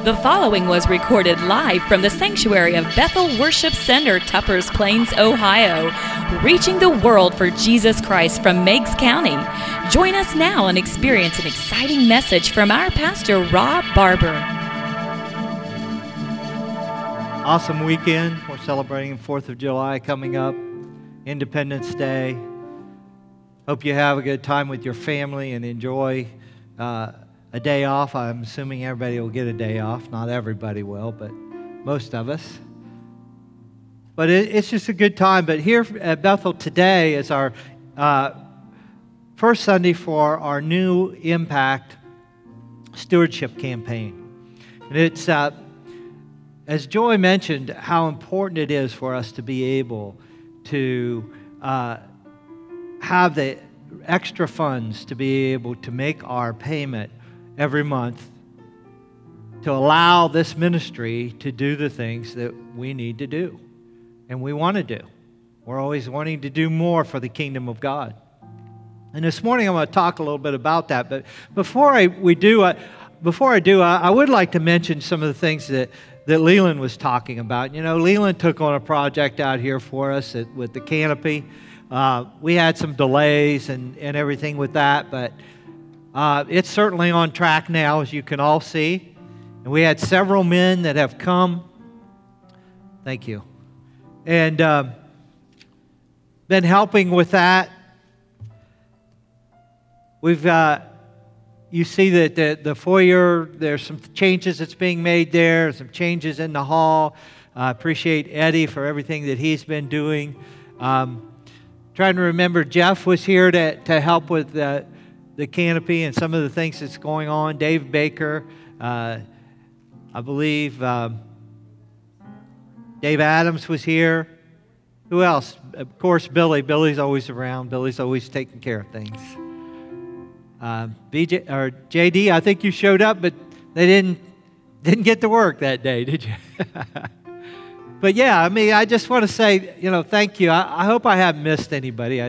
The following was recorded live from the sanctuary of Bethel Worship Center, Tuppers Plains, Ohio, reaching the world for Jesus Christ from Meigs County. Join us now and experience an exciting message from our pastor, Rob Barber. Awesome weekend. We're celebrating 4th of July coming up, Independence Day. Hope you have a good time with your family and enjoy a day off. I'm assuming everybody will get a day off. Not everybody will, but most of us. But it's just a good time. But here at Bethel today is our first Sunday for our new Impact Stewardship Campaign. And it's, as Joy mentioned, how important it is for us to be able to have the extra funds to be able to make our payment every month to allow this ministry to do the things that we need to do and we want to do. We're always wanting to do more for the kingdom of God. And this morning I'm going to talk a little bit about that. But before I do, I would like to mention some of the things that Leland was talking about. You know, Leland took on a project out here for us with the canopy. We had some delays and everything with that, but it's certainly on track now, as you can all see. And we had several men that have come. Thank you. And been helping with that. We've you see that the foyer, there's some changes that's being made there, some changes in the hall. I appreciate Eddie for everything that he's been doing. Trying to remember, Jeff was here to help with the canopy and some of the things that's going on. Dave Baker, I believe Dave Adams was here. Who else? Of course, Billy. Billy's always around. Billy's always taking care of things. BJ or JD, I think you showed up, but they didn't get to work that day, did you? But yeah, I mean, I just want to say, thank you. I hope I haven't missed anybody.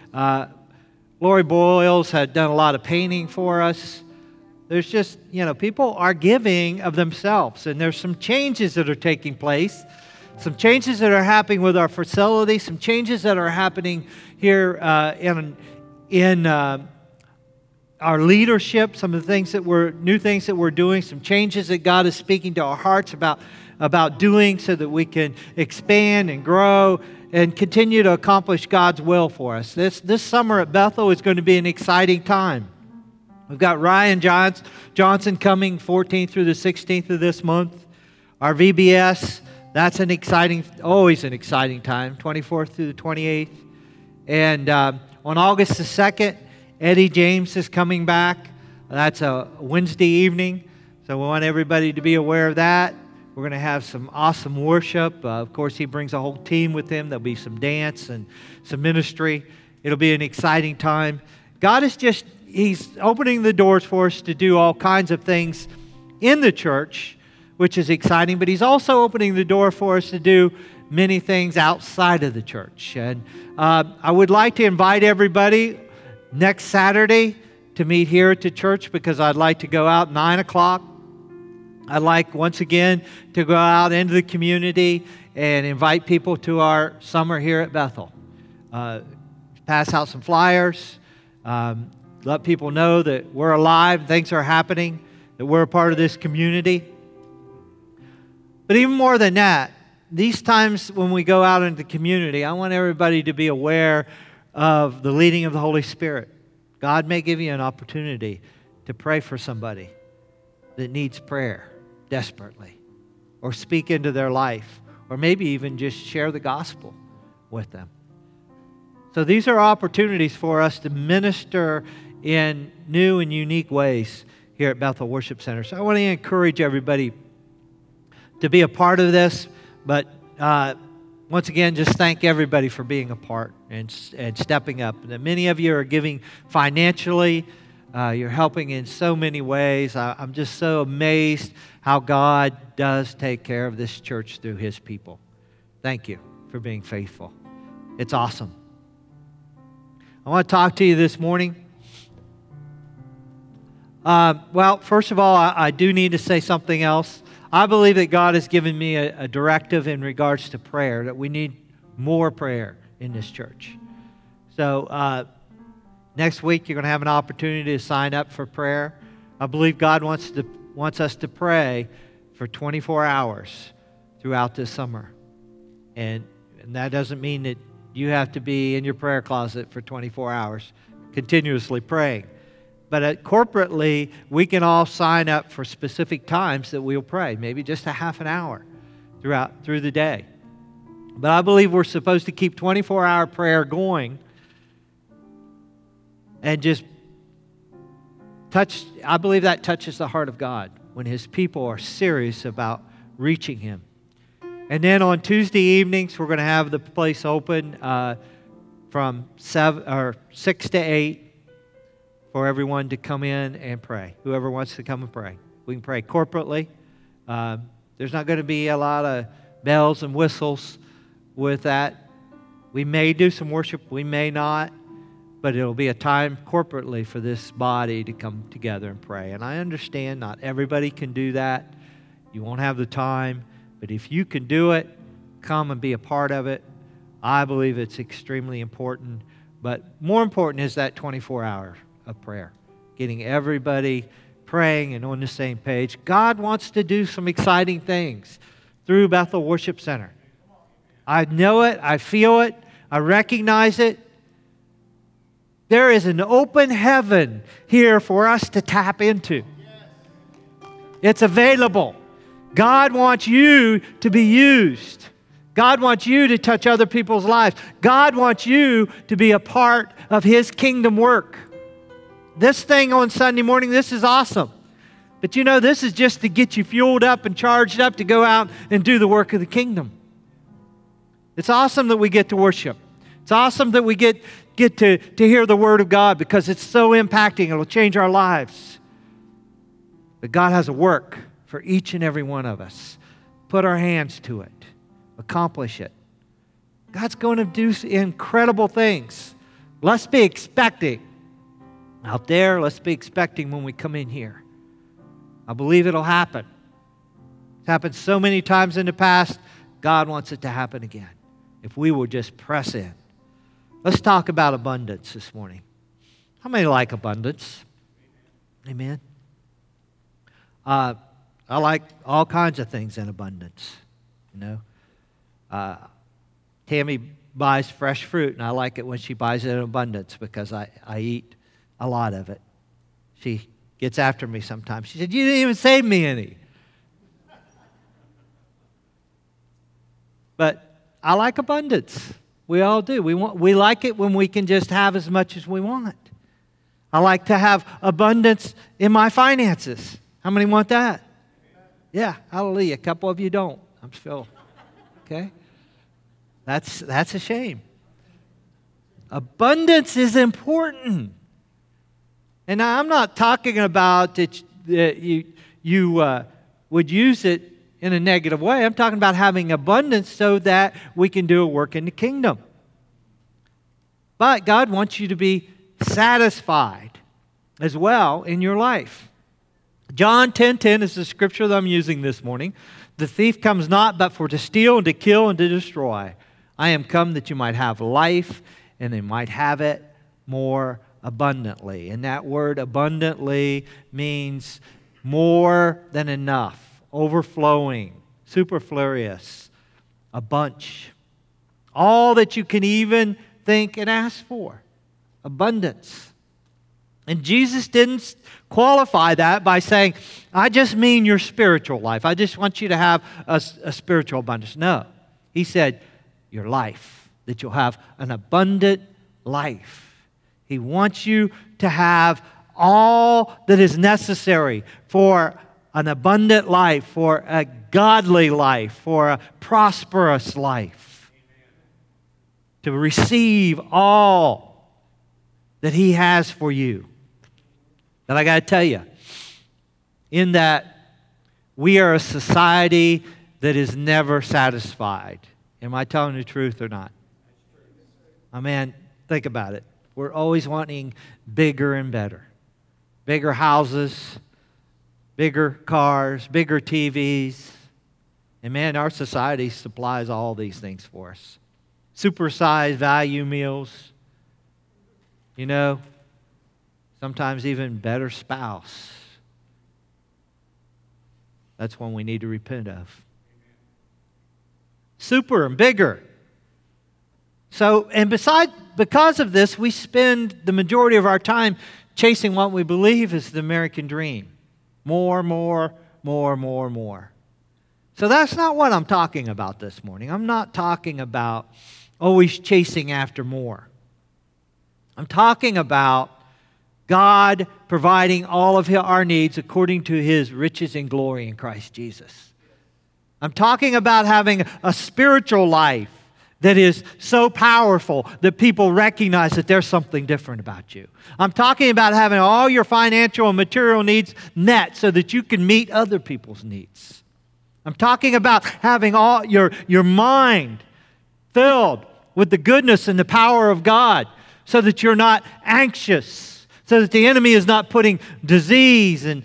Lori Boyles had done a lot of painting for us. There's just, people are giving of themselves, and there's some changes that are taking place, some changes that are happening with our facility, some changes that are happening here in our leadership, some of the things new things that we're doing, some changes that God is speaking to our hearts about doing so that we can expand and grow and continue to accomplish God's will for us. This summer at Bethel is going to be an exciting time. We've got Ryan Johnson coming 14th through the 16th of this month. Our VBS, that's always an exciting time, 24th through the 28th. And on August the 2nd, Eddie James is coming back. That's a Wednesday evening, so we want everybody to be aware of that. We're going to have some awesome worship. Of course, he brings a whole team with him. There'll be some dance and some ministry. It'll be an exciting time. God is He's opening the doors for us to do all kinds of things in the church, which is exciting, but He's also opening the door for us to do many things outside of the church. And I would like to invite everybody next Saturday to meet here at the church, because I'd like to go out 9 o'clock. I'd like, once again, to go out into the community and invite people to our summer here at Bethel. Pass out some flyers, let people know that we're alive, things are happening, that we're a part of this community. But even more than that, these times when we go out into the community, I want everybody to be aware of the leading of the Holy Spirit. God may give you an opportunity to pray for somebody that needs prayer desperately, or speak into their life, or maybe even just share the gospel with them. So these are opportunities for us to minister in new and unique ways here at Bethel Worship Center. So I want to encourage everybody to be a part of this, but once again, just thank everybody for being a part and stepping up. And many of you are giving financially. You're helping in so many ways. I'm just so amazed how God does take care of this church through His people. Thank you for being faithful. It's awesome. I want to talk to you this morning. Well, first of all, I do need to say something else. I believe that God has given me a directive in regards to prayer, that we need more prayer in this church. So next week, you're going to have an opportunity to sign up for prayer. I believe God wants us to pray for 24 hours throughout this summer. And that doesn't mean that you have to be in your prayer closet for 24 hours continuously praying. But corporately, we can all sign up for specific times that we'll pray, maybe just a half an hour through the day. But I believe we're supposed to keep 24-hour prayer going and just I believe that touches the heart of God when His people are serious about reaching Him. And then on Tuesday evenings, we're going to have the place open from 6 to 8 for everyone to come in and pray. Whoever wants to come and pray. We can pray corporately. There's not going to be a lot of bells and whistles with that. We may do some worship, we may not. But it'll be a time corporately for this body to come together and pray. And I understand not everybody can do that. You won't have the time. But if you can do it, come and be a part of it. I believe it's extremely important. But more important is that 24 hours of prayer. Getting everybody praying and on the same page. God wants to do some exciting things through Bethel Worship Center. I know it. I feel it. I recognize it. There is an open heaven here for us to tap into. It's available. God wants you to be used. God wants you to touch other people's lives. God wants you to be a part of His kingdom work. This thing on Sunday morning, this is awesome. But you know, this is just to get you fueled up and charged up to go out and do the work of the kingdom. It's awesome that we get to worship. It's awesome that we get to hear the Word of God because it's so impacting. It'll change our lives. But God has a work for each and every one of us. Put our hands to it. Accomplish it. God's going to do incredible things. Let's be expecting. Out there, let's be expecting when we come in here. I believe it'll happen. It's happened so many times in the past. God wants it to happen again. If we will just press in. Let's talk about abundance this morning. How many like abundance? Amen. I like all kinds of things in abundance. You know, Tammy buys fresh fruit, and I like it when she buys it in abundance because I eat a lot of it. She gets after me sometimes. She said, "You didn't even save me any." But I like abundance. We all do. We like it when we can just have as much as we want. I like to have abundance in my finances. How many want that? Yeah, hallelujah. A couple of you don't. I'm still, okay? That's a shame. Abundance is important. And I'm not talking about that you would use it in a negative way. I'm talking about having abundance so that we can do a work in the kingdom. But God wants you to be satisfied as well in your life. John 10:10 is the scripture that I'm using this morning. The thief comes not but for to steal and to kill and to destroy. I am come that you might have life and they might have it more abundantly. And that word abundantly means more than enough. Overflowing, superfluous, a bunch. All that you can even think and ask for. Abundance. And Jesus didn't qualify that by saying, I just mean your spiritual life. I just want you to have a spiritual abundance. No. He said, your life, that you'll have an abundant life. He wants you to have all that is necessary for an abundant life, for a godly life, for a prosperous life. To receive all that He has for you. But I got to tell you, in that we are a society that is never satisfied. Am I telling the truth or not? Oh man, think about it. We're always wanting bigger and better. Bigger houses, bigger cars, bigger TVs. And man, our society supplies all these things for us. Supersized value meals. You know, sometimes even better spouse. That's one we need to repent of. Super and bigger. So, and because of this, we spend the majority of our time chasing what we believe is the American dream. More. So that's not what I'm talking about this morning. I'm not talking about always chasing after more. I'm talking about God providing all of our needs according to His riches and glory in Christ Jesus. I'm talking about having a spiritual life that is so powerful that people recognize that there's something different about you. I'm talking about having all your financial and material needs met so that you can meet other people's needs. I'm talking about having all your mind filled with the goodness and the power of God so that you're not anxious, so that the enemy is not putting disease and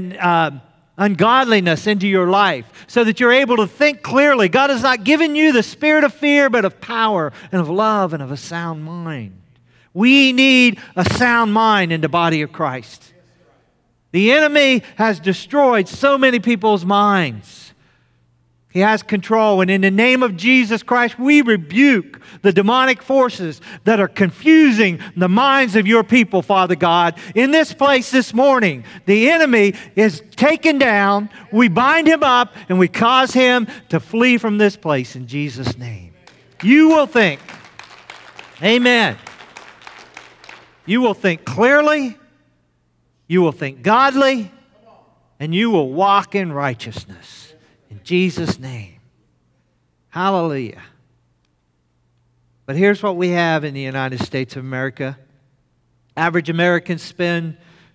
ungodliness into your life, so that you're able to think clearly. God has not given you the spirit of fear, but of power and of love and of a sound mind. We need a sound mind in the body of Christ. The enemy has destroyed so many people's minds. He has control, and in the name of Jesus Christ, we rebuke the demonic forces that are confusing the minds of your people, Father God. In this place this morning, the enemy is taken down, we bind him up, and we cause him to flee from this place in Jesus' name. You will think, amen, you will think clearly, you will think godly, and you will walk in righteousness. In Jesus' name. Hallelujah. But here's what we have in the United States of America. Average Americans spend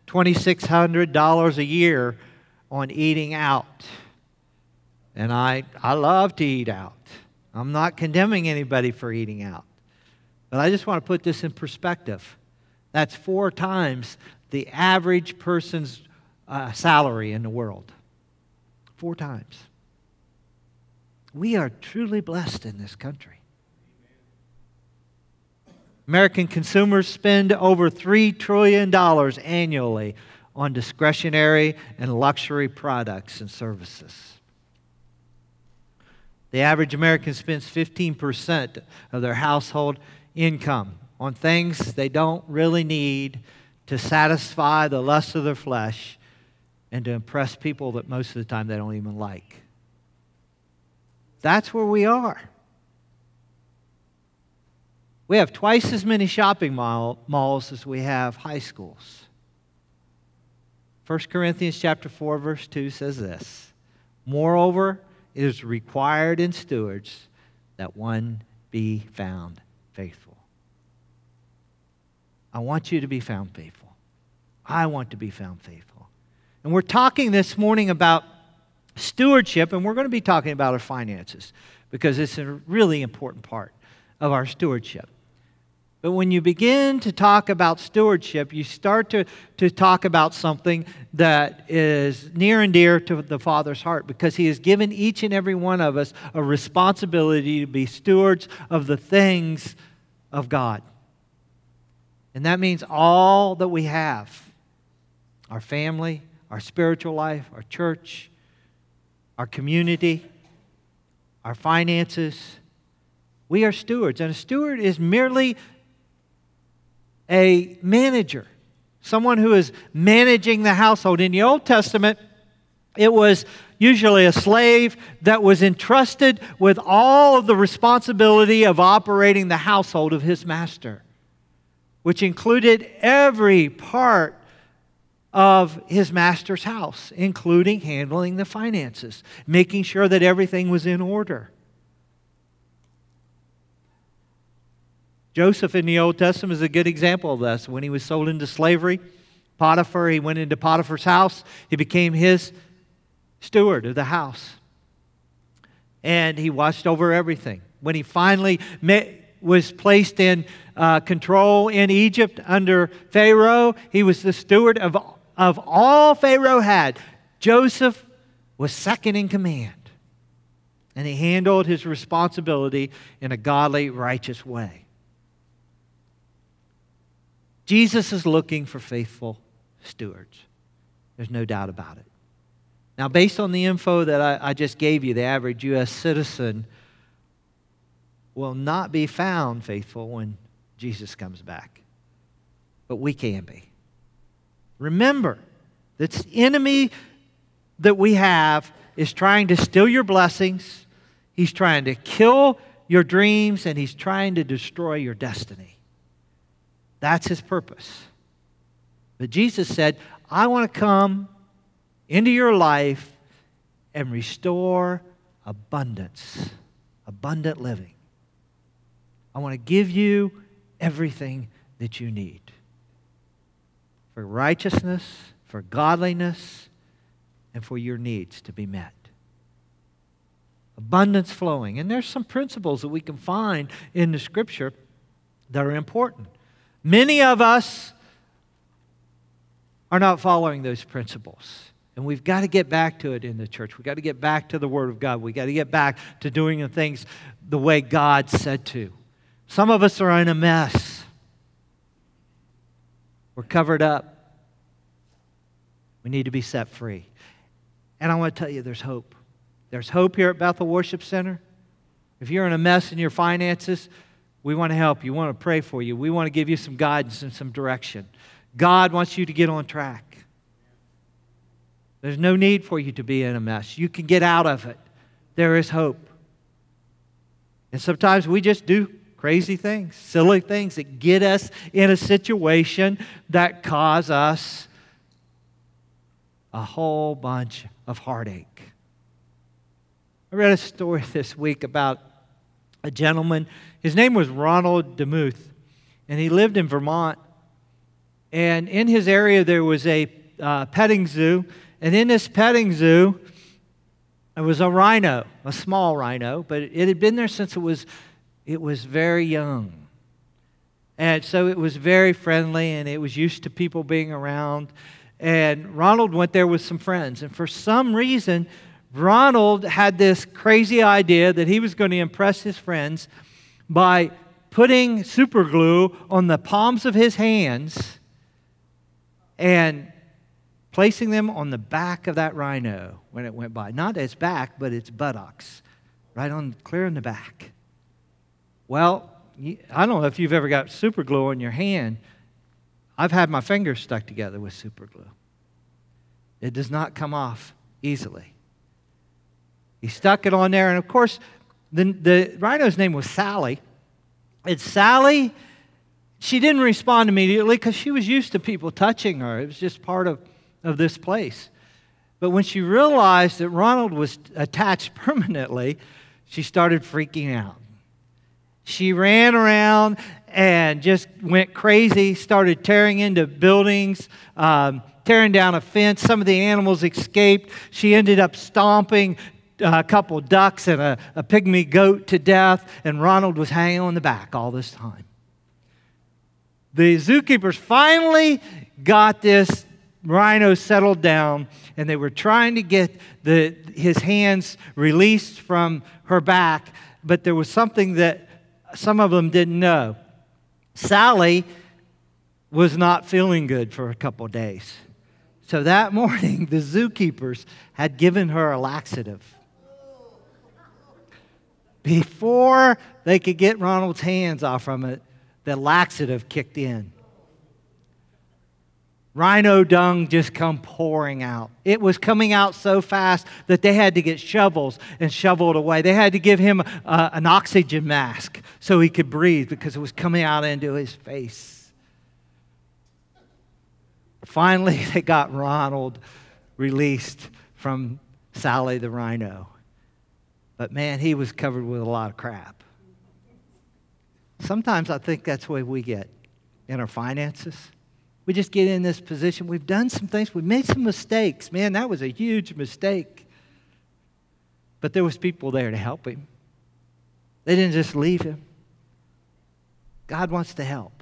$2,600 a year on eating out. And I love to eat out. I'm not condemning anybody for eating out. But I just want to put this in perspective. That's 4 times the average person's salary in the world. 4 times. We are truly blessed in this country. American consumers spend over $3 trillion annually on discretionary and luxury products and services. The average American spends 15% of their household income on things they don't really need to satisfy the lust of their flesh and to impress people that most of the time they don't even like. That's where we are. We have twice as many shopping malls as we have high schools. 1 Corinthians chapter 4, verse 2 says this, "Moreover, it is required in stewards that one be found faithful." I want you to be found faithful. I want to be found faithful. And we're talking this morning about stewardship, and we're going to be talking about our finances because it's a really important part of our stewardship. But when you begin to talk about stewardship, you start to talk about something that is near and dear to the Father's heart because He has given each and every one of us a responsibility to be stewards of the things of God. And that means all that we have, our family, our spiritual life, our church, our community, our finances. We are stewards. And a steward is merely a manager, someone who is managing the household. In the Old Testament, it was usually a slave that was entrusted with all of the responsibility of operating the household of his master, which included every part of his master's house, including handling the finances, making sure that everything was in order. Joseph in the Old Testament is a good example of this. When he was sold into slavery, Potiphar, he went into Potiphar's house. He became his steward of the house. And he watched over everything. When he finally was placed in control in Egypt under Pharaoh, he was the steward of all Pharaoh had. Joseph was second in command, and he handled his responsibility in a godly, righteous way. Jesus is looking for faithful stewards. There's no doubt about it. Now, based on the info that I just gave you, the average U.S. citizen will not be found faithful when Jesus comes back. But we can be. Remember, this enemy that we have is trying to steal your blessings. He's trying to kill your dreams, and he's trying to destroy your destiny. That's his purpose. But Jesus said, I want to come into your life and restore abundance, abundant living. I want to give you everything that you need for righteousness, for godliness, and for your needs to be met. Abundance flowing. And there's some principles that we can find in the Scripture that are important. Many of us are not following those principles. And we've got to get back to it in the church. We've got to get back to the Word of God. We've got to get back to doing the things the way God said to. Some of us are in a mess. We're covered up. We need to be set free. And I want to tell you, there's hope. There's hope here at Bethel Worship Center. If you're in a mess in your finances, we want to help you. We want to pray for you. We want to give you some guidance and some direction. God wants you to get on track. There's no need for you to be in a mess. You can get out of it. There is hope. And sometimes we just do crazy things, silly things that get us in a situation that cause us a whole bunch of heartache. I read a story this week about a gentleman. His name was Ronald DeMuth, and he lived in Vermont. And in his area, there was a petting zoo. And in this petting zoo, there was a rhino, a small rhino, but it had been there since it was very young. And so it was very friendly, and it was used to people being around. And Ronald went there with some friends. And for some reason, Ronald had this crazy idea that he was going to impress his friends by putting super glue on the palms of his hands and placing them on the back of that rhino when it went by. Not its back, but its buttocks. Right on, clear in the back. Well, I don't know if you've ever got super glue on your hand. I've had my fingers stuck together with super glue. It does not come off easily. He stuck it on there, and of course, the rhino's name was Sally. And Sally, she didn't respond immediately because she was used to people touching her. It was just part of this place. But when she realized that Ronald was attached permanently, she started freaking out. She ran around and just went crazy, started tearing into buildings, tearing down a fence. Some of the animals escaped. She ended up stomping a couple ducks and a pygmy goat to death, and Ronald was hanging on the back all this time. The zookeepers finally got this rhino settled down, and they were trying to get his hands released from her back, but there was something that some of them didn't know. Sally was not feeling good for a couple days. So that morning, the zookeepers had given her a laxative. Before they could get Ronald's hands off from it, the laxative kicked in. Rhino dung just come pouring out. It was coming out so fast that they had to get shovels and shovel it away. They had to give him an oxygen mask so he could breathe because it was coming out into his face. Finally, they got Ronald released from Sally the rhino. But man, he was covered with a lot of crap. Sometimes I think that's the way we get in our finances. We just get in this position. We've done some things. We've made some mistakes. Man, that was a huge mistake. But there was people there to help him. They didn't just leave him. God wants to help.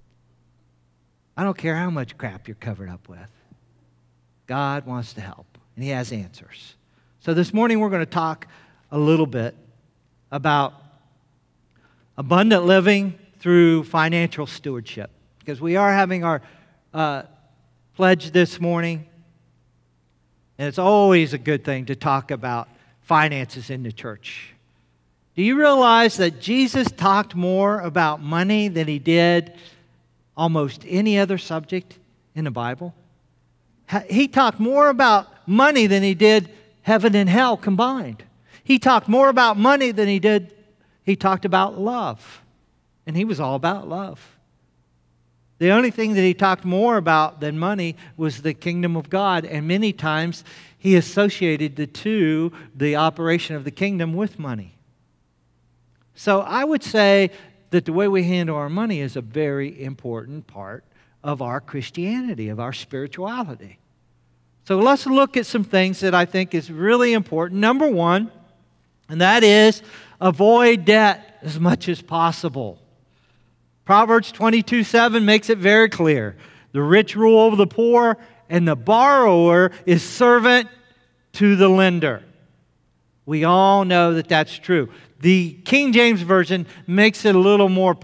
I don't care how much crap you're covered up with. God wants to help. and He has answers. So this morning we're going to talk a little bit about abundant living through financial stewardship, because we are having our pledge this morning, and it's always a good thing to talk about finances in the church. Do you realize that Jesus talked more about money than He did almost any other subject in the Bible? He talked more about money than He did heaven and hell combined. He talked more about money than He talked about love. And He was all about love. The only thing that He talked more about than money was the kingdom of God. And many times He associated the operation of the kingdom with money. So I would say that the way we handle our money is a very important part of our Christianity, of our spirituality. So let's look at some things that I think is really important. Number one, and that is avoid debt as much as possible. Proverbs 22:7 makes it very clear. The rich rule over the poor, and the borrower is servant to the lender. We all know that that's true. The King James Version makes it a little more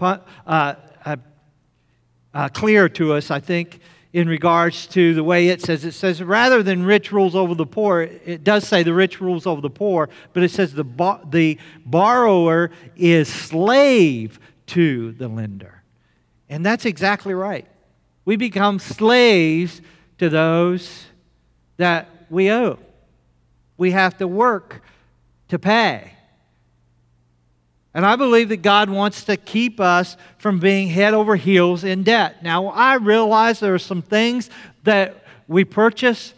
clear to us, I think, in regards to the way it says. It says rather than rich rules over the poor, it does say the rich rules over the poor, but it says the borrower is slave to the lender. And that's exactly right. We become slaves to those that we owe. We have to work to pay. And I believe that God wants to keep us from being head over heels in debt. Now, I realize there are some things that we purchase,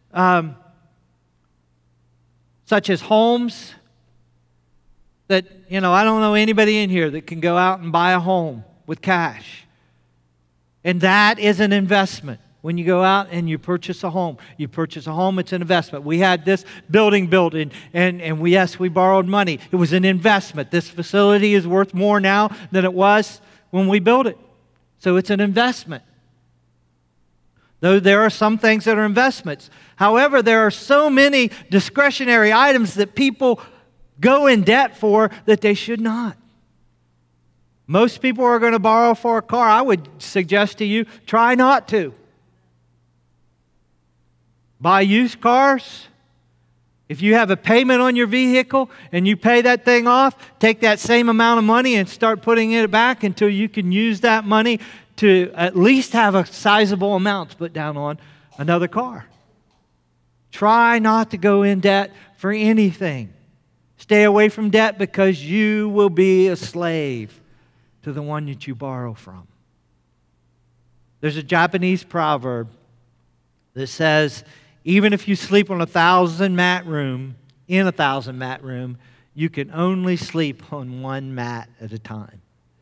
such as homes, that, I don't know anybody in here that can go out and buy a home with cash. And that is an investment. When you go out and you purchase a home, it's an investment. We had this building built, and we borrowed money. It was an investment. This facility is worth more now than it was when we built it. So it's an investment. Though there are some things that are investments. However, there are so many discretionary items that people go in debt for that they should not. Most people are going to borrow for a car. I would suggest to you, try not to. Buy used cars. If you have a payment on your vehicle and you pay that thing off, take that same amount of money and start putting it back until you can use that money to at least have a sizable amount to put down on another car. Try not to go in debt for anything. Stay away from debt, because you will be a slave to the one that you borrow from. There's a Japanese proverb that says, even if you sleep on 1,000 mat room, you can only sleep on one mat at a time.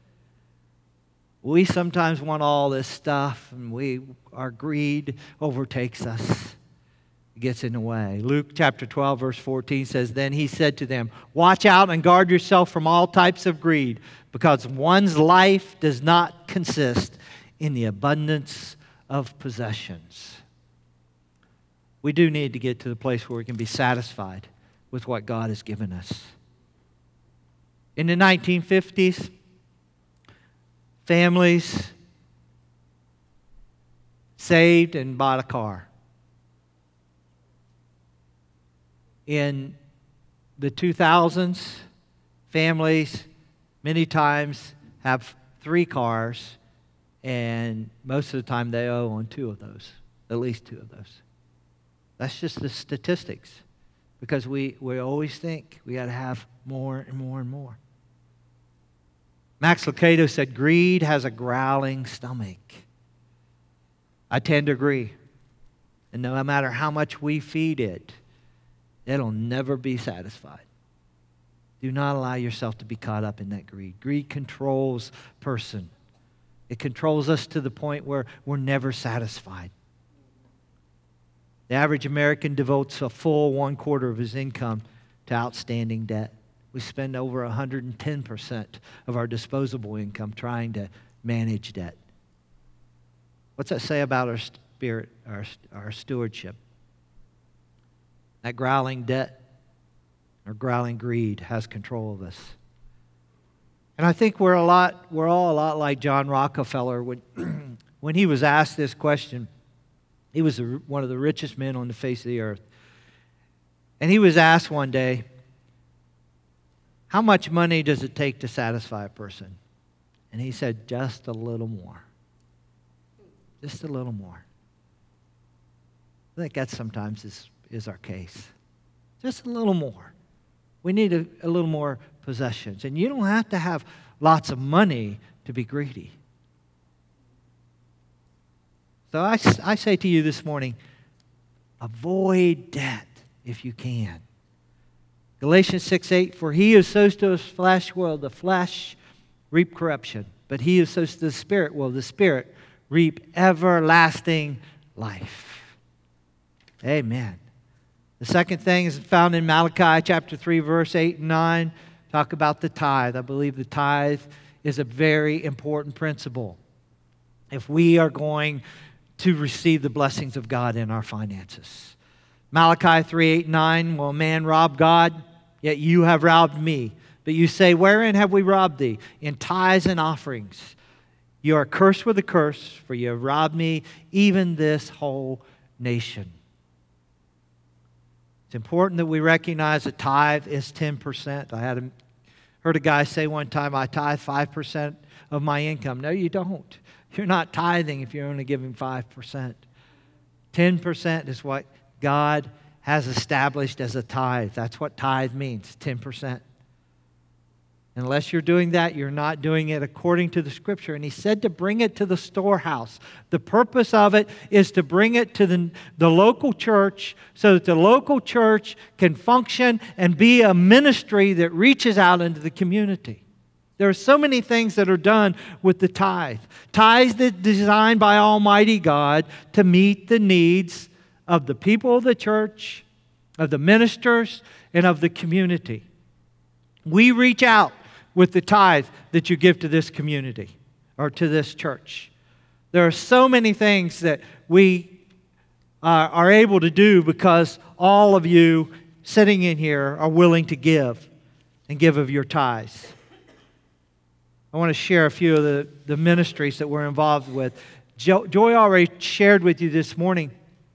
We sometimes want all this stuff, and our greed overtakes us. It gets in the way. Luke chapter 12, verse 14 says, then He said to them, watch out and guard yourself from all types of greed, because one's life does not consist in the abundance of possessions. We do need to get to the place where we can be satisfied with what God has given us. In the 1950s, families saved and bought a car. In the 2000s, families many times have 3 cars, and most of the time they owe on 2 of those, at least 2 of those. That's just the statistics, because we always think we got to have more and more and more. Max Lucado said, greed has a growling stomach. I tend to agree. And no matter how much we feed it, it'll never be satisfied. Do not allow yourself to be caught up in that greed. Greed controls a person. It controls us to the point where we're never satisfied. The average American devotes a full 1/4 of his income to outstanding debt. We spend over 110% of our disposable income trying to manage debt. What's that say about our spirit, our stewardship? That growling debt or growling greed has control of us. And I think we're all a lot like John Rockefeller when he was asked this question. He was one of the richest men on the face of the earth. And he was asked one day, how much money does it take to satisfy a person? And he said, just a little more. Just a little more. I think that sometimes is our case. Just a little more. We need a little more possessions. And you don't have to have lots of money to be greedy. So I say to you this morning, avoid debt if you can. Galatians 6:8, for he who sows to his flesh will the flesh reap corruption, but he who sows to the Spirit will the Spirit reap everlasting life. Amen. The second thing is found in Malachi chapter 3, verse 8 and 9. Talk about the tithe. I believe the tithe is a very important principle if we are going to receive the blessings of God in our finances. Malachi 3, 8, 9, will a man rob God? Yet you have robbed me. But you say, wherein have we robbed thee? In tithes and offerings. You are cursed with a curse, for you have robbed me, even this whole nation. It's important that we recognize a tithe is 10%. I heard a guy say one time, I tithe 5% of my income. No, you don't. You're not tithing if you're only giving 5%. 10% is what God has established as a tithe. That's what tithe means, 10%. Unless you're doing that, you're not doing it according to the Scripture. And he said to bring it to the storehouse. The purpose of it is to bring it to the local church so that the local church can function and be a ministry that reaches out into the community. There are so many things that are done with the tithe. Tithes that are designed by Almighty God to meet the needs of the people of the church, of the ministers, and of the community. We reach out with the tithe that you give to this community or to this church. There are so many things that we are able to do because all of you sitting in here are willing to give and give of your tithes. I want to share a few of the ministries that we're involved with. Joy already shared with you this morning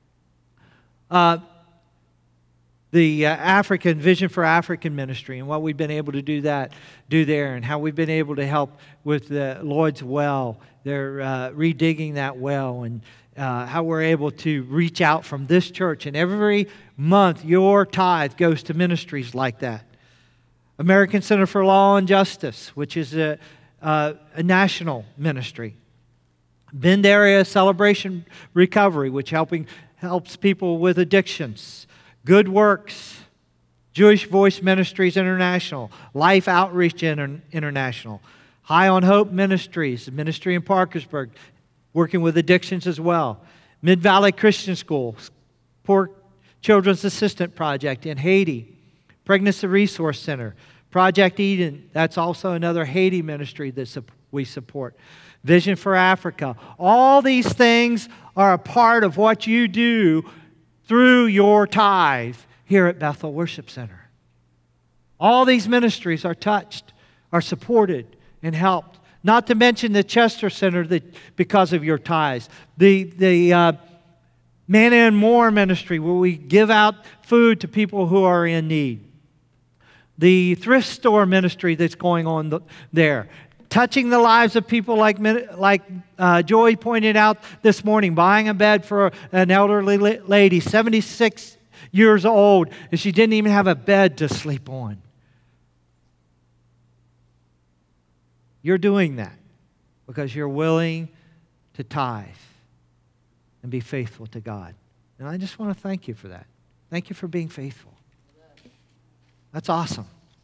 the African Vision for African Ministry and what we've been able to do there, and how we've been able to help with the Lloyd's well. They're redigging that well, and how we're able to reach out from this church. And every month, your tithe goes to ministries like that. American Center for Law and Justice, which is a national ministry. Bend Area Celebration Recovery, which helps people with addictions. Good Works, Jewish Voice Ministries International, Life Outreach International, High on Hope Ministries, a ministry in Parkersburg, working with addictions as well. Mid-Valley Christian School, Poor Children's Assistance Project in Haiti, Pregnancy Resource Center, Project Eden, that's also another Haiti ministry that we support. Vision for Africa. All these things are a part of what you do through your tithe here at Bethel Worship Center. All these ministries are touched, are supported, and helped. Not to mention the Chester Center because of your tithes. The Manna and More ministry, where we give out food to people who are in need. The thrift store ministry that's going on there. Touching the lives of people like Joy pointed out this morning, buying a bed for an elderly lady, 76 years old, and she didn't even have a bed to sleep on. You're doing that because you're willing to tithe and be faithful to God. And I just want to thank you for that. Thank you for being faithful. That's awesome.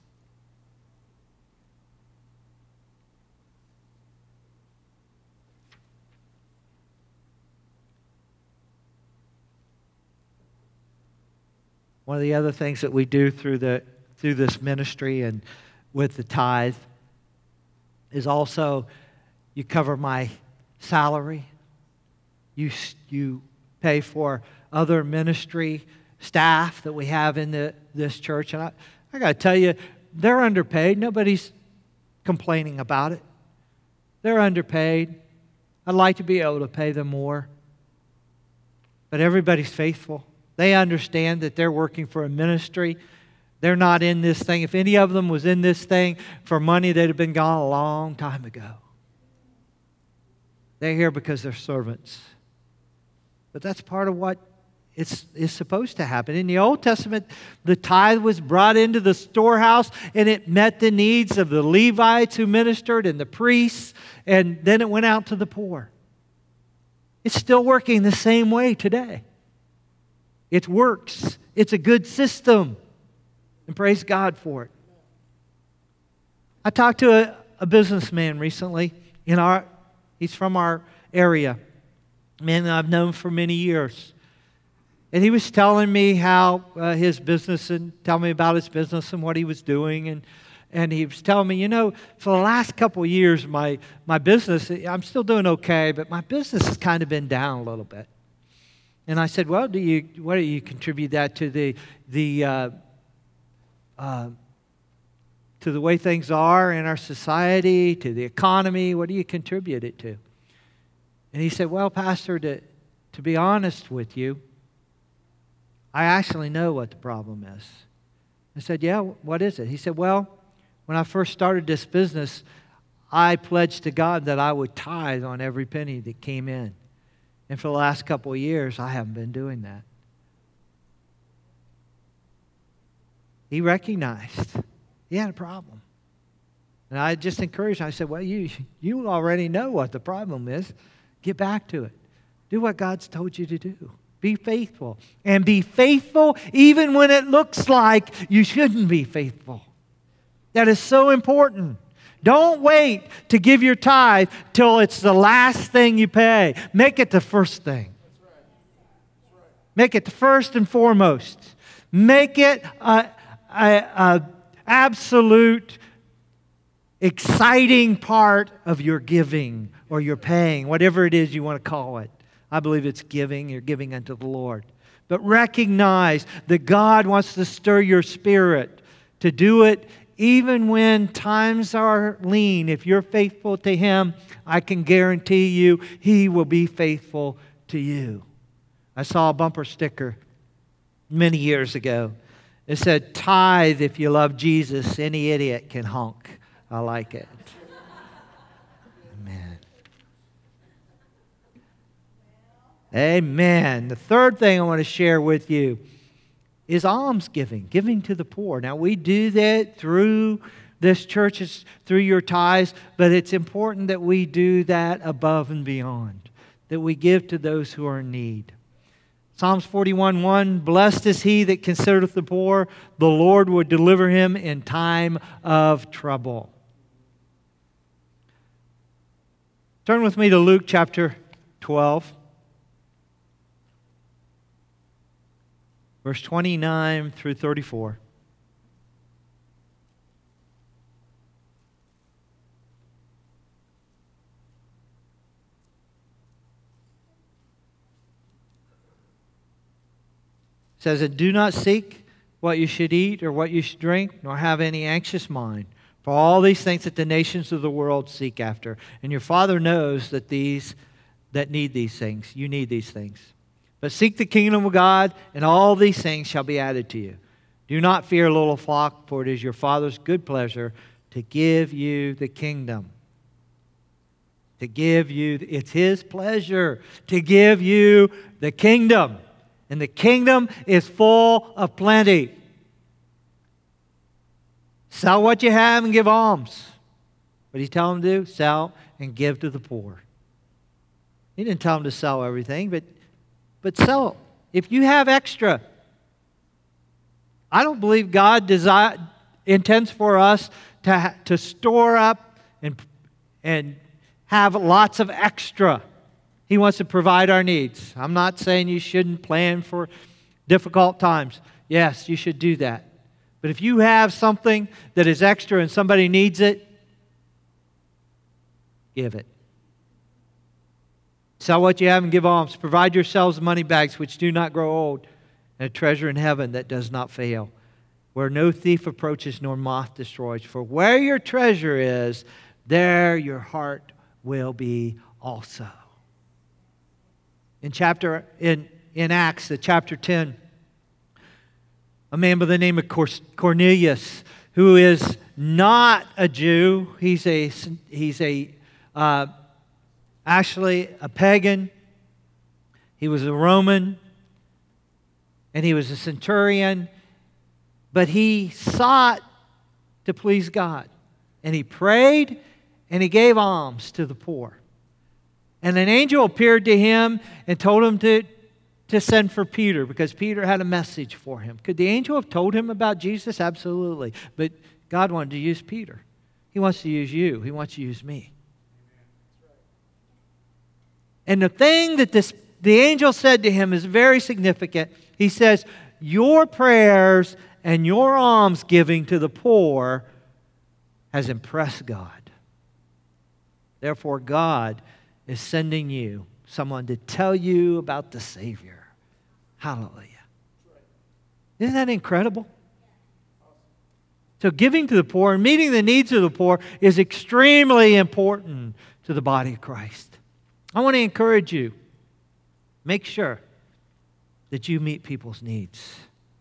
One of the other things that we do through this ministry and with the tithe is also you cover my salary. You pay for other ministry staff that we have in this church. And I got to tell you, they're underpaid. Nobody's complaining about it. They're underpaid. I'd like to be able to pay them more. But everybody's faithful. They understand that they're working for a ministry. They're not in this thing. If any of them was in this thing for money, they'd have been gone a long time ago. They're here because they're servants. But that's part of what is supposed to happen. In the Old Testament, the tithe was brought into the storehouse, and it met the needs of the Levites who ministered and the priests, and then it went out to the poor. It's still working the same way today. It works. It's a good system. And praise God for it. I talked to a businessman recently. He's from our area. A man that I've known for many years. And he was telling me how his business, and telling me about his business and what he was doing. And he was telling me, for the last couple of years, my business, I'm still doing okay, but my business has kind of been down a little bit. And I said, well, what do you contribute that to to the way things are in our society, to the economy? What do you contribute it to? And he said, well, Pastor, to be honest with you, I actually know what the problem is. I said, yeah, what is it? He said, well, when I first started this business, I pledged to God that I would tithe on every penny that came in. And for the last couple of years, I haven't been doing that. He recognized he had a problem. And I just encouraged him. I said, well, you already know what the problem is. Get back to it. Do what God's told you to do. Be faithful. And be faithful even when it looks like you shouldn't be faithful. That is so important. Don't wait to give your tithe till it's the last thing you pay. Make it the first thing. Make it the first and foremost. Make it an absolute exciting part of your giving or your paying, whatever it is you want to call it. I believe it's giving. You're giving unto the Lord. But recognize that God wants to stir your spirit to do it even when times are lean. If you're faithful to Him, I can guarantee you He will be faithful to you. I saw a bumper sticker many years ago. It said, tithe if you love Jesus, any idiot can honk. I like it. Amen. Amen. The third thing I want to share with you is almsgiving, giving to the poor. Now, we do that through this church, it's through your tithes, but it's important that we do that above and beyond, that we give to those who are in need. Psalms 41:1, blessed is he that considereth the poor, the Lord will deliver him in time of trouble. Turn with me to Luke chapter 12. Verse 29 through 34. It says, and do not seek what you should eat or what you should drink, nor have any anxious mind. For all these things that the nations of the world seek after. And your Father knows that these that need these things, you need these things. But seek the kingdom of God, and all these things shall be added to you. Do not fear, little flock, for it is your Father's good pleasure to give you the kingdom. To give you, it's His pleasure to give you the kingdom. And the kingdom is full of plenty. Sell what you have and give alms. What did He tell them to do? Sell and give to the poor. He didn't tell them to sell everything, but sell. If you have extra, I don't believe God intends for us to store up and have lots of extra. He wants to provide our needs. I'm not saying you shouldn't plan for difficult times. Yes, you should do that. But if you have something that is extra and somebody needs it, give it. Sell what you have and give alms. Provide yourselves money bags which do not grow old, and a treasure in heaven that does not fail, where no thief approaches nor moth destroys. For where your treasure is, there your heart will be also. In Acts, chapter 10, a man by the name of Cornelius, who is not a Jew, he's actually a pagan. He was a Roman, and he was a centurion, but he sought to please God. And he prayed, and he gave alms to the poor. And an angel appeared to him and told him to send for Peter, because Peter had a message for him. Could the angel have told him about Jesus? Absolutely. But God wanted to use Peter. He wants to use you. He wants to use me. And the thing that the angel said to him is very significant. He says, your prayers and your alms giving to the poor has impressed God. Therefore, God is sending you someone to tell you about the Savior. Hallelujah. Isn't that incredible? So giving to the poor and meeting the needs of the poor is extremely important to the body of Christ. I want to encourage you, make sure that you meet people's needs.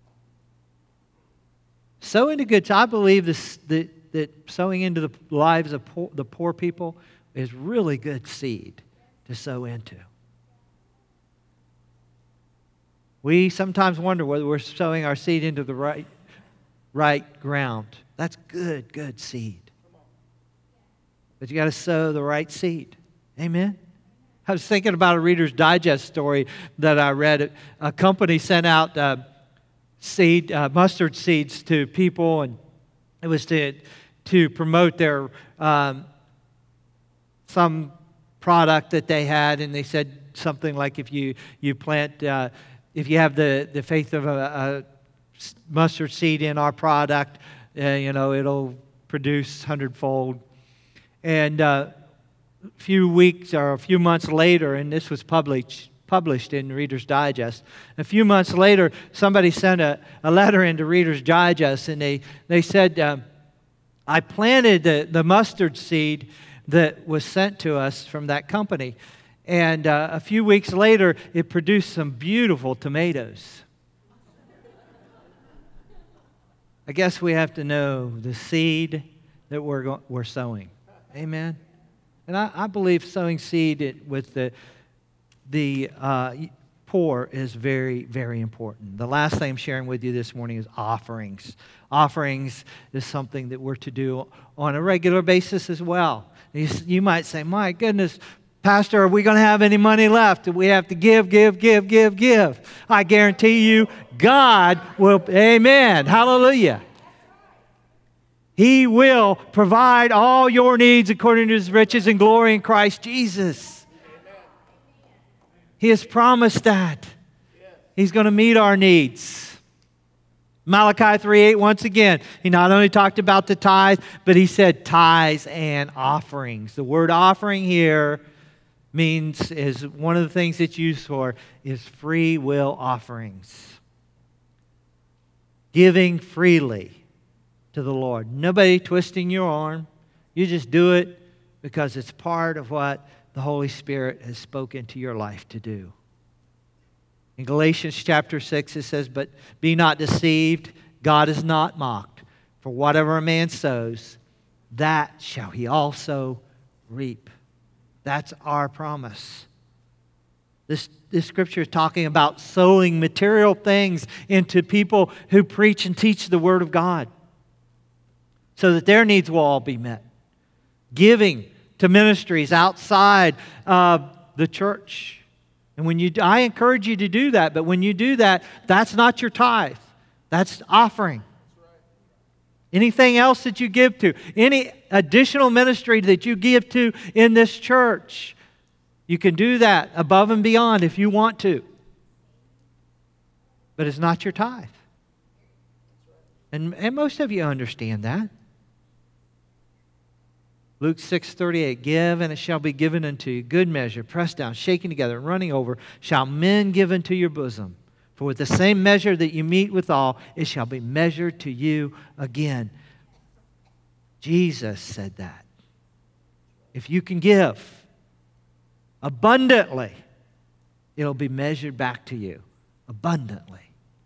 Sow into good. I believe that sowing into the lives of the poor people is really good seed to sow into. We sometimes wonder whether we're sowing our seed into the right ground. That's good seed. But you got to sow the right seed. Amen? I was thinking about a Reader's Digest story that I read. A company sent out mustard seeds to people, and it was to promote their some product that they had, and they said something like, if you plant, if you have the faith of a mustard seed in our product, it'll produce 100-fold. And a few weeks or a few months later, and this was published in Reader's Digest. A few months later, somebody sent a letter into Reader's Digest, and they said, I planted the mustard seed that was sent to us from that company. And a few weeks later, it produced some beautiful tomatoes. I guess we have to know the seed that we're sowing. Amen? And I believe sowing seed with the poor is very, very important. The last thing I'm sharing with you this morning is offerings. Offerings is something that we're to do on a regular basis as well. You might say, my goodness, Pastor, are we going to have any money left? We have to give. I guarantee you, God will, amen, hallelujah. He will provide all your needs according to His riches and glory in Christ Jesus. He has promised that. He's going to meet our needs. Malachi 3:8, once again, he not only talked about the tithe, but he said tithes and offerings. The word offering here is one of the things it's used for is free will offerings. Giving freely to the Lord. Nobody twisting your arm. You just do it because it's part of what the Holy Spirit has spoken to your life to do. In Galatians chapter 6 it says, but be not deceived, God is not mocked. For whatever a man sows, that shall he also reap. That's our promise. This scripture is talking about sowing material things into people who preach and teach the Word of God so that their needs will all be met. Giving to ministries outside of the church. And I encourage you to do that, but when you do that, that's not your tithe. That's offering. Anything else that you give to, any additional ministry that you give to in this church, you can do that above and beyond if you want to. But it's not your tithe. And most of you understand that. Luke 6:38, give and it shall be given unto you, good measure, pressed down, shaken together, and running over, shall men give into your bosom. For with the same measure that you meet withal, it shall be measured to you again. Jesus said that. If you can give abundantly, it'll be measured back to you abundantly.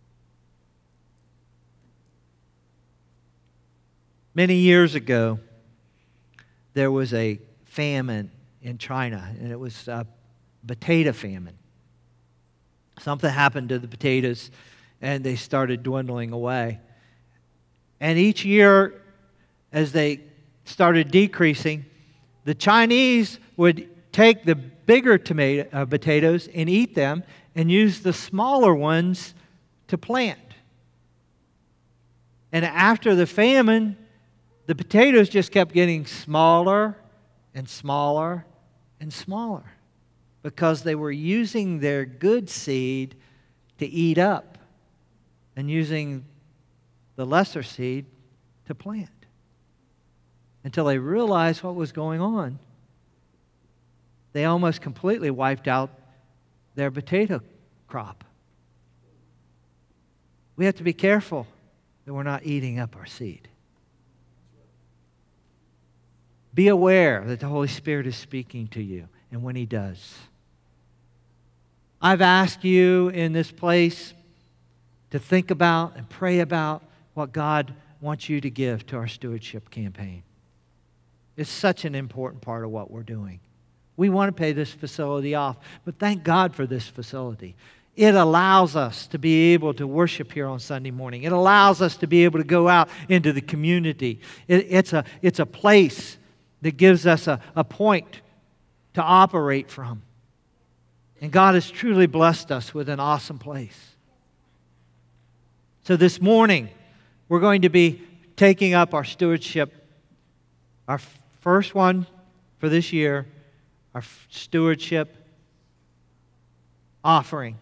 Many years ago, there was a famine in China, and it was a potato famine. Something happened to the potatoes, and they started dwindling away. And each year, as they started decreasing, the Chinese would take the bigger potatoes and eat them and use the smaller ones to plant. And after the famine, the potatoes just kept getting smaller and smaller and smaller because they were using their good seed to eat up and using the lesser seed to plant. Until they realized what was going on, they almost completely wiped out their potato crop. We have to be careful that we're not eating up our seed. Be aware that the Holy Spirit is speaking to you, and when He does. I've asked you in this place to think about and pray about what God wants you to give to our stewardship campaign. It's such an important part of what we're doing. We want to pay this facility off, but thank God for this facility. It allows us to be able to worship here on Sunday morning. It allows us to be able to go out into the community. It's a place that gives us a point to operate from. And God has truly blessed us with an awesome place. So this morning, we're going to be taking up our stewardship, our first one for this year, our stewardship offering.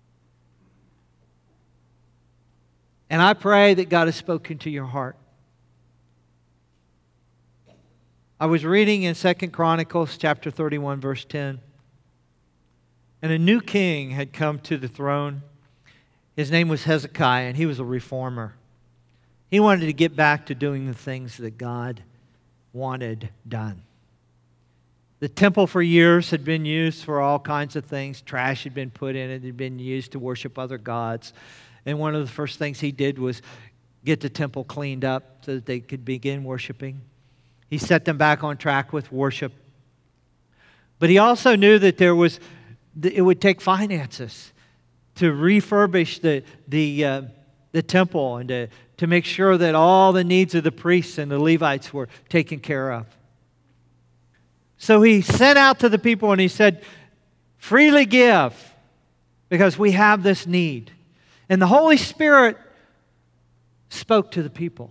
And I pray that God has spoken to your heart. I was reading in 2 Chronicles chapter 31, verse 10. And a new king had come to the throne. His name was Hezekiah, and he was a reformer. He wanted to get back to doing the things that God wanted done. The temple for years had been used for all kinds of things. Trash had been put in it. It had been used to worship other gods. And one of the first things he did was get the temple cleaned up so that they could begin worshiping. He set them back on track with worship. But he also knew that it would take finances to refurbish the temple and to make sure that all the needs of the priests and the Levites were taken care of. So he sent out to the people and he said, freely give because we have this need. And the Holy Spirit spoke to the people.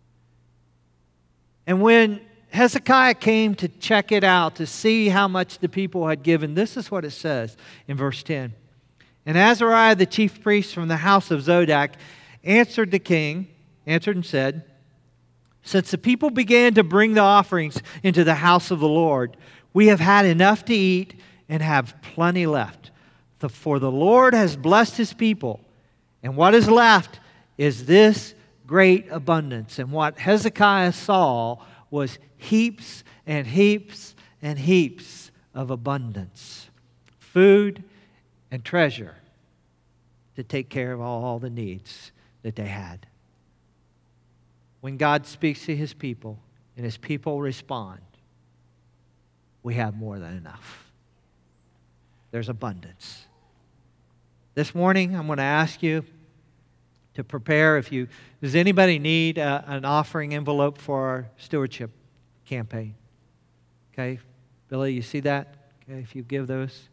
And when Hezekiah came to check it out, to see how much the people had given, this is what it says in verse 10. And Azariah, the chief priest from the house of Zodok, answered and said, since the people began to bring the offerings into the house of the Lord, we have had enough to eat and have plenty left. For the Lord has blessed His people, and what is left is this great abundance. And what Hezekiah saw was heaps and heaps and heaps of abundance. Food and treasure to take care of all the needs that they had. When God speaks to His people and His people respond, we have more than enough. There's abundance. This morning, I'm going to ask you to prepare. Does anybody need an offering envelope for our stewardship campaign? Okay, Billy, you see that? Okay, if you give those.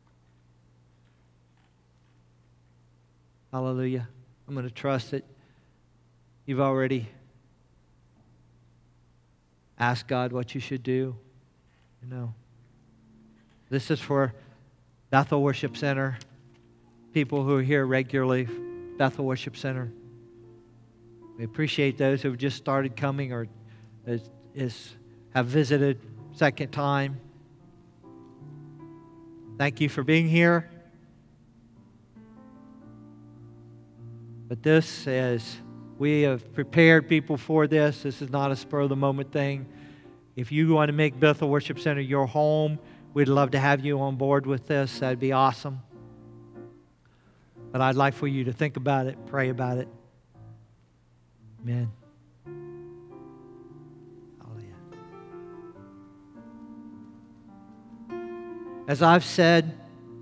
Hallelujah. I'm going to trust that you've already asked God what you should do. This is for Bethel Worship Center, people who are here regularly, Bethel Worship Center. We appreciate those who have just started coming or have visited second time. Thank you for being here. But this is, we have prepared people for this. This is not a spur-of-the-moment thing. If you want to make Bethel Worship Center your home, we'd love to have you on board with this. That'd be awesome. But I'd like for you to think about it, pray about it. Amen. Hallelujah. As I've said,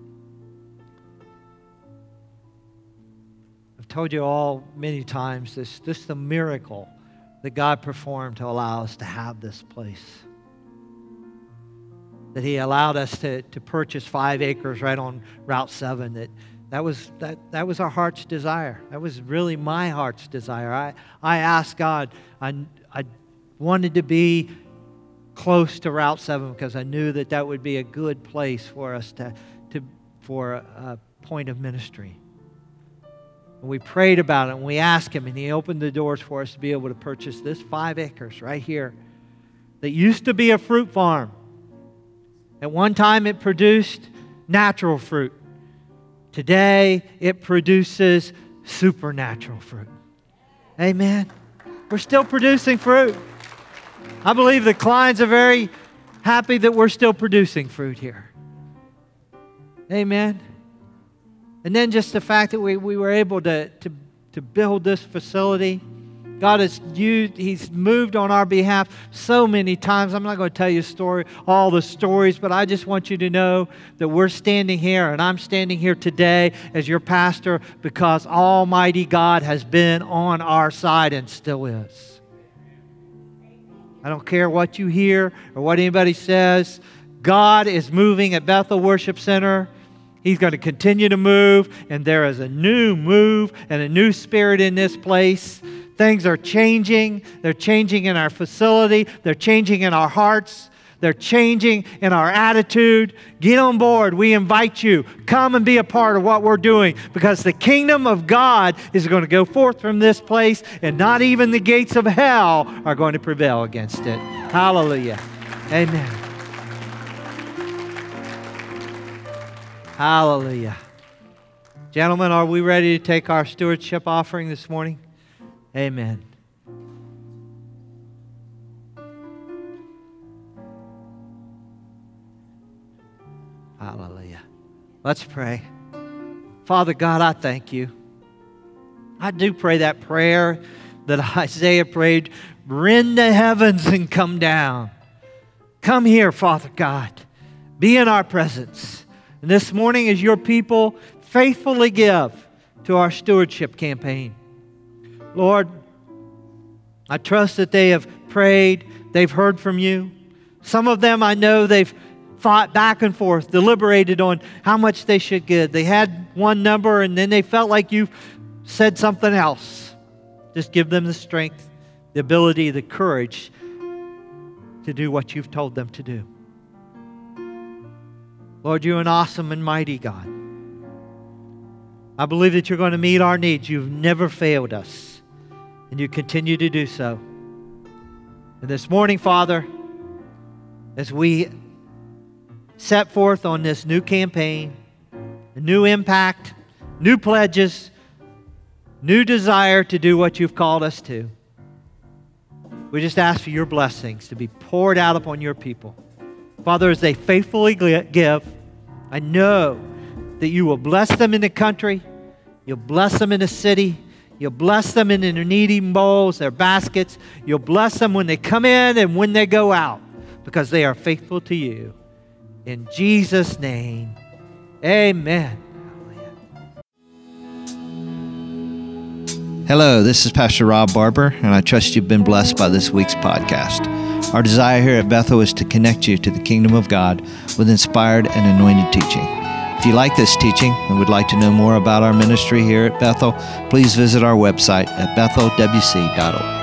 I've told you all many times, this is the miracle that God performed to allow us to have this place. That He allowed us to purchase 5 acres right on Route 7. That was our heart's desire. That was really my heart's desire. I asked God, I wanted to be close to Route 7 because I knew that would be a good place for us for a point of ministry. And we prayed about it and we asked Him, and He opened the doors for us to be able to purchase this 5 acres right here that used to be a fruit farm. At one time it produced natural fruit. Today, it produces supernatural fruit. Amen. We're still producing fruit. I believe the Kleins are very happy that we're still producing fruit here. Amen. And then just the fact that we were able to build this facility. God He's moved on our behalf so many times. I'm not going to tell you all the stories, but I just want you to know that we're standing here, and I'm standing here today as your pastor because Almighty God has been on our side and still is. I don't care what you hear or what anybody says. God is moving at Bethel Worship Center. He's going to continue to move, and there is a new move and a new spirit in this place. Things are changing. They're changing in our facility. They're changing in our hearts. They're changing in our attitude. Get on board. We invite you. Come and be a part of what we're doing because the kingdom of God is going to go forth from this place, and not even the gates of hell are going to prevail against it. Hallelujah. Amen. Hallelujah. Gentlemen, are we ready to take our stewardship offering this morning? Amen. Hallelujah. Let's pray. Father God, I thank you. I do pray that prayer that Isaiah prayed, rend the heavens and come down. Come here, Father God. Be in our presence. And this morning as your people faithfully give to our stewardship campaign. Lord, I trust that they have prayed, they've heard from you. Some of them I know they've fought back and forth, deliberated on how much they should give. They had one number and then they felt like you said something else. Just give them the strength, the ability, the courage to do what you've told them to do. Lord, you're an awesome and mighty God. I believe that you're going to meet our needs. You've never failed us. And you continue to do so. And this morning, Father, as we set forth on this new campaign, a new impact, new pledges, new desire to do what you've called us to, we just ask for your blessings to be poured out upon your people. Father, as they faithfully give, I know that you will bless them in the country, you'll bless them in the city, you'll bless them in their kneading bowls, their baskets. You'll bless them when they come in and when they go out because they are faithful to you. In Jesus' name, amen. Hello, this is Pastor Rob Barber, and I trust you've been blessed by this week's podcast. Our desire here at Bethel is to connect you to the kingdom of God with inspired and anointed teaching. If you like this teaching and would like to know more about our ministry here at Bethel, please visit our website at bethelwc.org.